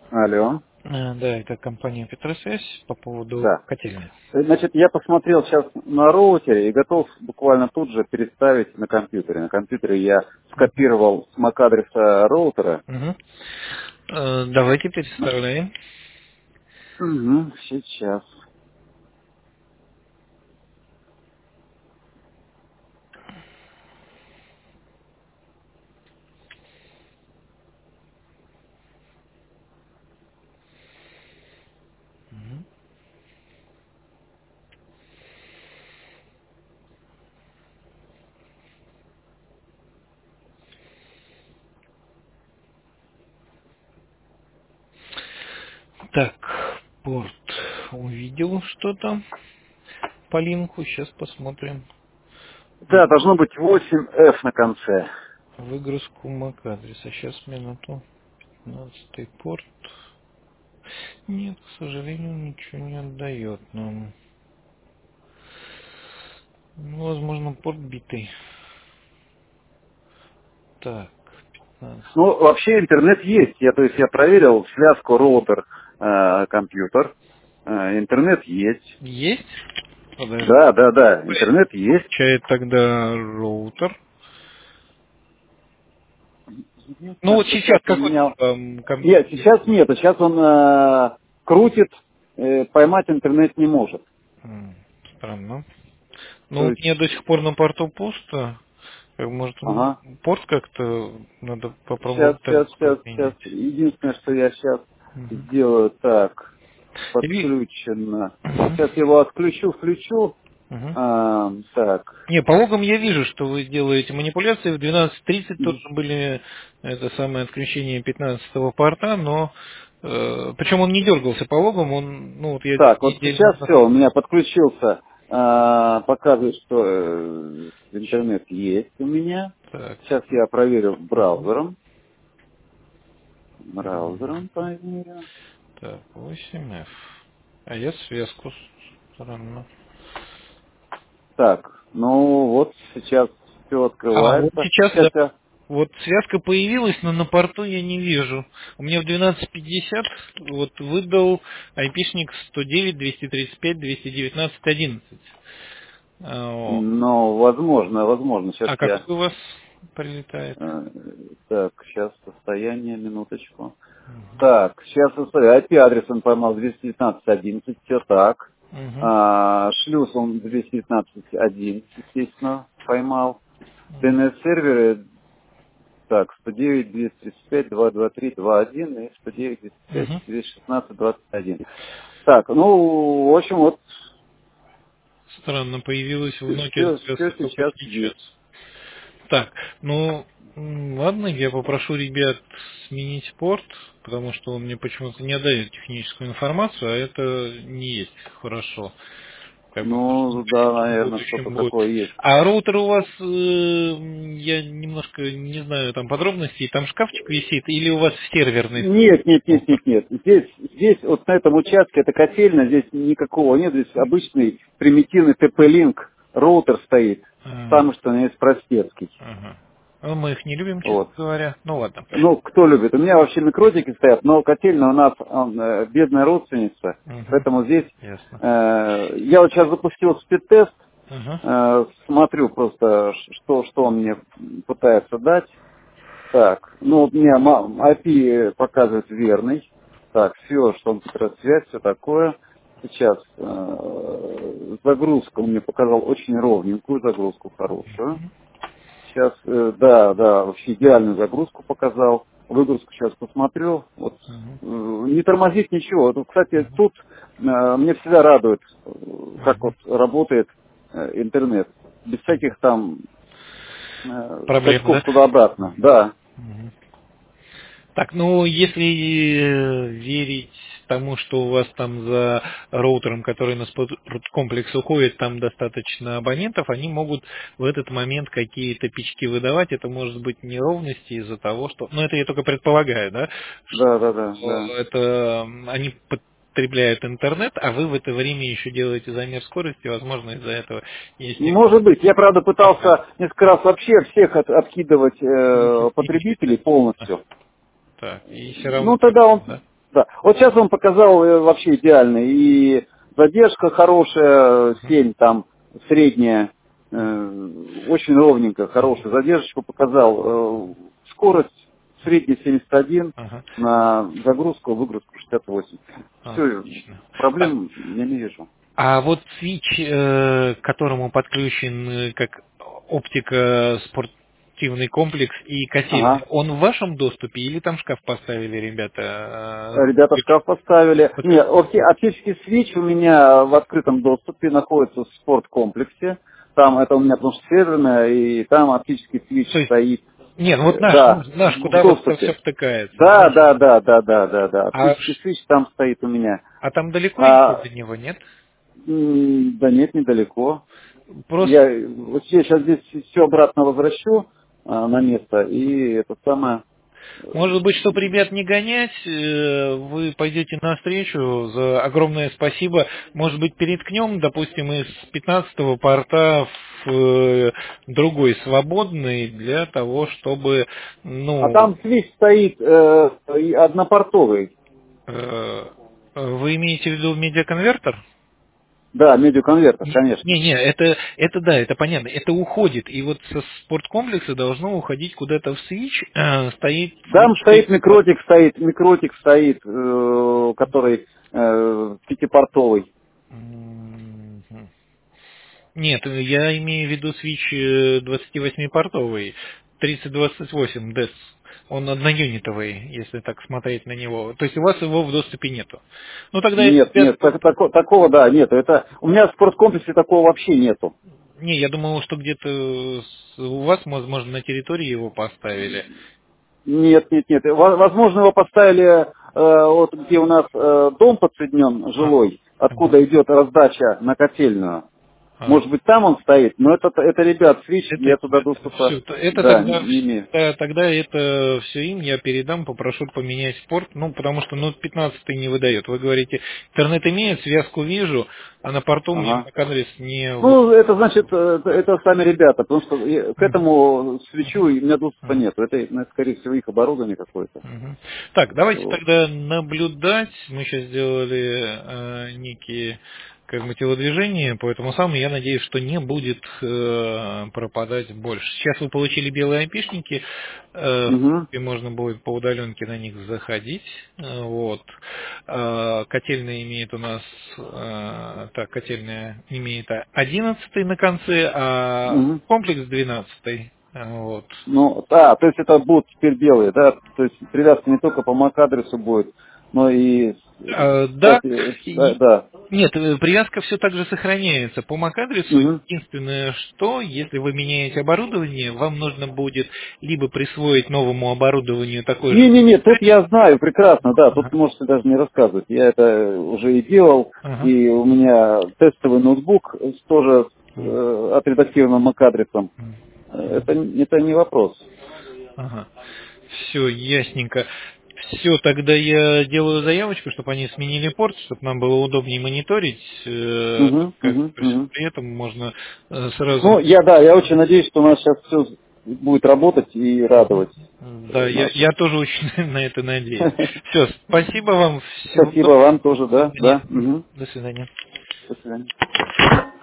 Алло. Да, это компания Петросвязь по поводу Да. котельной. Значит, я посмотрел сейчас на роутере и готов буквально тут же переставить на компьютере. На компьютере я скопировал с MAC-адреса роутера. Мгм. Давайте переставляем. Угу, сейчас. Так, порт увидел что-то по линку. Сейчас посмотрим Да, должно быть 8F на конце. выгрузку MAC-адреса. Сейчас минуту. 15-й порт. Нет, к сожалению, ничего не отдает нам. Ну, возможно, порт битый. Так, 15. Ну, вообще интернет есть. То есть я проверил связку роутер, компьютер. Интернет есть. Есть? Подожди. Да, да, да, интернет есть. Включает тогда роутер. Ну Единственное, вот что сейчас сейчас у какой меня... компьютер? Нет, сейчас нет. Сейчас он крутит, поймать интернет не может. Странно. Ну, То у есть, меня до сих пор на порту пусто. Может, ага. порт как-то надо Сейчас, попробовать сейчас, тогда сейчас, сейчас. поменять. Единственное, что я сейчас Мгм. сделаю так. Или... Подключено. Мгм. Сейчас я его отключу, включу. Мгм. Так. Не, по логам я вижу, что вы делаете манипуляции. В 12:30 тоже были это самое отключение 15-го порта, но причем он не дергался по логам, он, ну вот я Так, вот неделю сейчас назад. все, у меня подключился. Показывает, что интернет есть у меня. Так. Сейчас я проверю Мгм. браузером. Мгм. Браузером проверю. Так, 8F. А я связку странно. Так, ну вот сейчас все А, вот открывается. сейчас, Сейчас да, я... вот связка появилась, но на порту я не вижу. У меня в 12:50 вот выдал айпишник 109.235.219.11. Ну, возможно. Сейчас А я... какой у вас прилетает? Так, сейчас состояние, минуточку. Так, сейчас IP-адрес он поймал 219.11, все так. Угу. Шлюз он 219.11, естественно, поймал. DNS-серверы, так, 109, 235, 223, 21 и 109, 205, Угу. 216, 21. Так, ну, в общем, вот Странно, появилась в Nokia все связка только сейчас сейчас. есть. Так, ну, ладно, я попрошу ребят сменить порт, потому что он мне почему-то не дает техническую информацию, а это не есть хорошо. Как бы, может Ну, быть, да, в наверное, что-то будущем будет. такое есть. А роутер у вас, я немножко не знаю там подробностей, там шкафчик висит, или у вас серверный роутер? Нет. Здесь вот на этом участке, это котельная, здесь никакого нет, здесь обычный примитивный TP-Link роутер стоит, А, самый что есть простецкий. ага. Ну, мы их не любим, честно Вот. говоря. Ну ладно. Ну, кто любит? У меня вообще микротики стоят, но котельная у нас бедная родственница, Угу. поэтому здесь Ясно. я вот сейчас запустил спид-тест, Ага. смотрю просто, что он мне пытается дать. Так, ну вот мне API показывает верный. Так, все, что он связь, все такое. Сейчас загрузку он мне показал очень ровненькую загрузку, хорошую. Сейчас, да, вообще идеальную загрузку показал. Выгрузку сейчас посмотрю. Вот, Угу. не тормозит ничего. Вот, кстати, тут мне всегда радует, как вот работает интернет. Без всяких там Проблем, скачков да? туда-обратно. Да. Мгм. Так, ну, если верить тому, что у вас там за роутером, который на комплекс уходит, там достаточно абонентов, они могут в этот момент какие-то пички выдавать. Это может быть неровности из-за того, что... Ну, это я только предполагаю, да? Да. Что это они потребляют интернет, а вы в это время еще делаете замер скорости, возможно, из-за этого есть Может быть. Я, правда, проблемы. пытался несколько раз вообще всех откидывать И потребителей считать. полностью. Так, и все равно Ну, тогда он, да? Да. Вот сейчас он показал вообще идеальный. И задержка хорошая, 7 там, средняя, очень ровненько, хорошая задержку показал. Скорость средняя 71, Ага. на загрузку, выгрузку 68. Все, Отлично. проблем я не вижу. А вот свич, к которому подключен как оптика спортивный комплекс и котельная, Ага. он в вашем доступе или там шкаф поставили ребята? Ребята шкаф поставили. Нет, оптический свич у меня в открытом доступе находится в спорткомплексе. Там это у меня, потому что серверная, и там оптический свич То есть, стоит. нет, вот наш, Да, куда в вот это все доступе. втыкается. Да, да, да, да, да, да, да. А, Оптический свич там стоит у меня. а там далеко идти А, до него, нет? да нет, недалеко. Просто, Я вот сейчас здесь все обратно возвращу на место, и это самое. может быть, чтобы ребят не гонять, вы пойдете навстречу, за огромное спасибо. Может быть, переткнем, допустим, из 15-го порта в другой свободный для того, чтобы, А ну, там свич стоит и однопортовый. вы имеете в виду медиаконвертер? Да, медиаконвертер, конечно. Не, это да, это понятно. Это уходит. И вот со спорткомплекса должно уходить куда-то в свич. Стоит Там свич. стоит микротик стоит, который пятипортовый. Мгм. Нет, я имею в виду свич 28-портовый, 3028 DES. Он одноюнитовый, если так смотреть на него. То есть у вас его в доступе нету. Ну тогда Нет, это... нет, такого, да, нету. Это, у меня в спорткомплексе такого вообще нету. Не, я думал, что где-то у вас, возможно, на территории его поставили. Нет, нет, нет. Возможно, его поставили вот где у нас дом подсоединен, А, жилой, ага. откуда идет раздача на котельную. А, Может быть, там он стоит, но это ребят, свич, это, я туда все, доступа, это да, тогда, не имею. тогда это все им я передам, попрошу поменять порт, ну, потому что, ну, 15 не выдает. Вы говорите, интернет имеет, связку вижу, а на порту мне Ага. MAC-адрес не... Ну, это значит, это сами ребята, потому что к Мгм. этому свечу у меня доступа Мгм. нет. Это, ну, это, скорее всего, их оборудование какое-то. Мгм. Так, давайте Вот. тогда наблюдать. Мы сейчас сделали некие как бы телодвижения по этому самому. Я надеюсь, что не будет пропадать больше. Сейчас вы получили белые айпишники. Угу. И можно будет по удаленке на них заходить. Вот. Котельная имеет у нас, так, котельная имеет 11 на конце, а Угу. комплекс 12. Вот. Ну, да, то есть это будут теперь белые, да, то есть привязка не только по MAC-адресу будет, но и Да, да, да. нет, привязка все так же сохраняется по MAC-адресу. Угу. Единственное, что если вы меняете оборудование, вам нужно будет либо присвоить новому оборудованию такой же. Не, тут я знаю прекрасно, да, тут Ага, можете даже не рассказывать. Я это уже и делал, ага, и у меня тестовый ноутбук тоже отредактированным MAC-адресом. Это не вопрос. ага. Все, ясненько. Все, тогда я делаю заявочку, чтобы они сменили порт, чтобы нам было удобнее мониторить. Угу, Как угу, угу. при этом можно сразу. Ну, я очень надеюсь, что у нас сейчас все будет работать и радовать Да, я наших. тоже очень на это надеюсь. Все, спасибо вам, всего Спасибо доброго. вам тоже, До да, свидания. да. Угу. До свидания. До свидания.